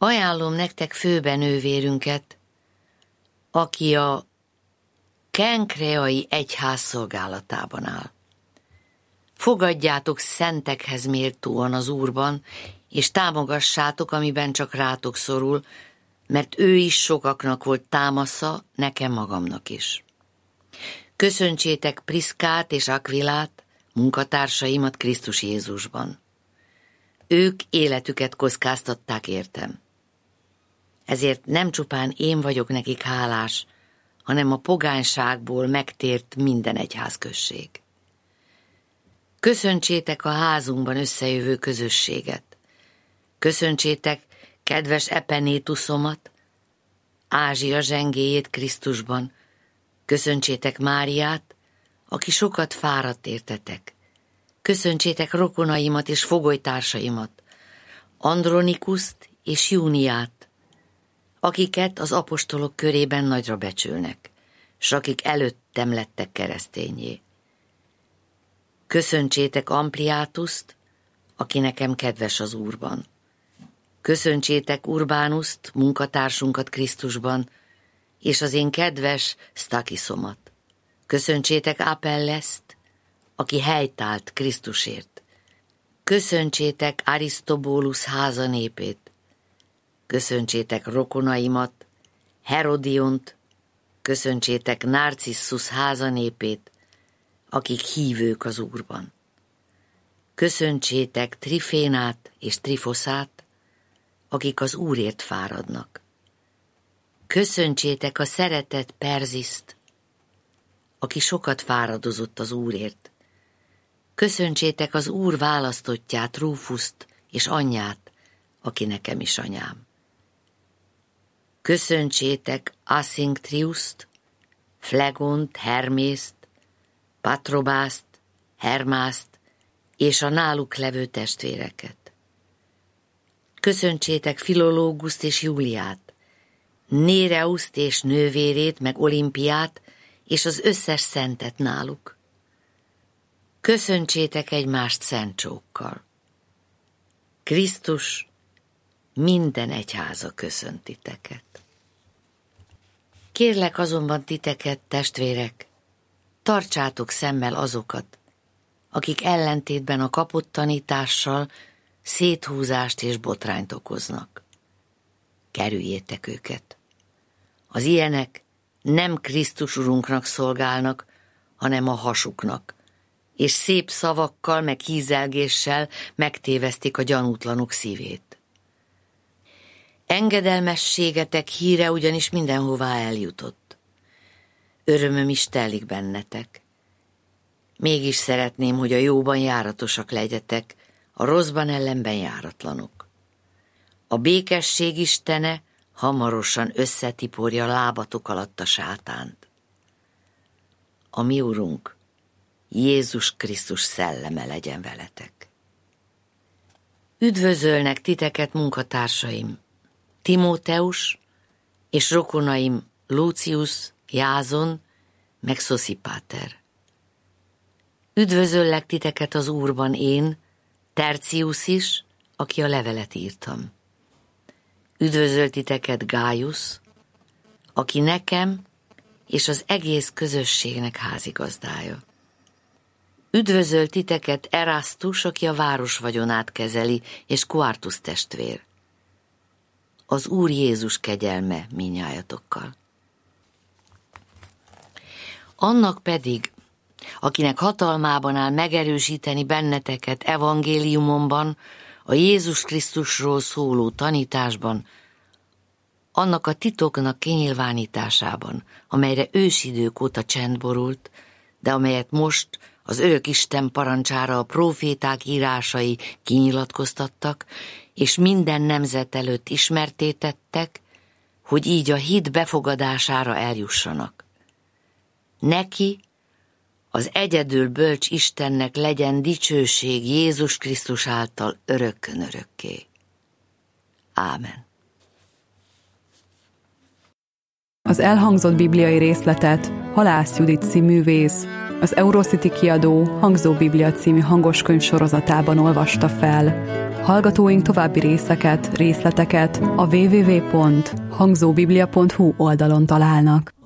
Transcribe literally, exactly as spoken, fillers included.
Ajánlom nektek főbenővérünket, aki a kenkreai egyház szolgálatában áll. Fogadjátok szentekhez méltóan az Úrban, és támogassátok, amiben csak rátok szorul, mert ő is sokaknak volt támasza, nekem magamnak is. Köszöntsétek Priszkát és Akvilát, munkatársaimat Krisztus Jézusban. Ők életüket kockáztatták értem. Ezért nem csupán én vagyok nekik hálás, hanem a pogányságból megtért minden egyházközség. Köszöntsétek a házunkban összejövő közösséget. Köszöntsétek kedves Epenétuszomat, Ázsia zsengéjét Krisztusban. Köszöntsétek Máriát, aki sokat fáradt értetek. Köszöntsétek rokonaimat és fogolytársaimat, Andronikuszt és Júniát, akiket az apostolok körében nagyra becsülnek, s akik előttem lettek keresztényé. Köszöntsétek Ampliátuszt, aki nekem kedves az Úrban. Köszöntsétek Urbánuszt, munkatársunkat Krisztusban, és az én kedves Sztakiszomat. Köszöntsétek Apelleszt, aki helytált Krisztusért. Köszöntsétek Arisztobólusz háza népét. Köszöntsétek rokonaimat, Herodiont, köszöntsétek Narcissus háza népét, akik hívők az Úrban. Köszöntsétek Trifénát és Trifoszát, akik az Úrért fáradnak. Köszöntsétek a szeretett Perziszt, aki sokat fáradozott az Úrért. Köszöntsétek az Úr választottját, Rúfuszt és anyját, aki nekem is anyám. Köszöntsétek Aszinktriuszt, Flegont, Hermészt, Patrobászt, Hermászt és a náluk levő testvéreket. Köszöntsétek Filológuszt és Júliát, Néreuszt és nővérét, meg Olimpiát, és az összes szentet náluk. Köszöntsétek egymást szent csókkal. Krisztus minden egyháza köszönt titeket. Kérlek azonban titeket, testvérek, tartsátok szemmel azokat, akik ellentétben a kapott tanítással széthúzást és botrányt okoznak. Kerüljétek őket. Az ilyenek nem Krisztus Urunknak szolgálnak, hanem a hasuknak, és szép szavakkal meg hízelgéssel megtévesztik a gyanútlanok szívét. Engedelmességetek híre ugyanis mindenhová eljutott. Örömöm is telik bennetek. Mégis szeretném, hogy a jóban járatosak legyetek, a rosszban ellenben járatlanok. A békesség istene hamarosan összetiporja lábatok alatt a sátánt. A mi Urunk, Jézus Krisztus szelleme legyen veletek. Üdvözölnek titeket munkatársaim, Timóteus és rokonaim Lucius, Jázon, meg Szoszipater. Üdvözöllek titeket az Úrban én, Tercius is, aki a levelet írtam. Üdvözöl titeket Gájusz, aki nekem és az egész közösségnek házigazdája. Üdvözöl titeket Erasztus, aki a város vagyonát kezeli, és Quartus testvér. Az Úr Jézus kegyelme minnyájatokkal. Annak pedig, akinek hatalmában áll megerősíteni benneteket evangéliumomban, a Jézus Krisztusról szóló tanításban, annak a titoknak kinyilvánításában, amelyre ősidők óta csend borult, de amelyet most az örök Isten parancsára a próféták írásai kinyilatkoztattak, és minden nemzet előtt ismertétettek, hogy így a hit befogadására eljussanak. Neki, az egyedül bölcs Istennek legyen dicsőség Jézus Krisztus által örökkön örökké. Ámen. Az elhangzott bibliai részletet Halász Judit cíművész az Eurocity kiadó Hangzó Biblia című hangoskönyv sorozatában olvasta fel. Hallgatóink további részeket, részleteket a double-u double-u double-u pont hangzóbiblia pont hu oldalon találnak.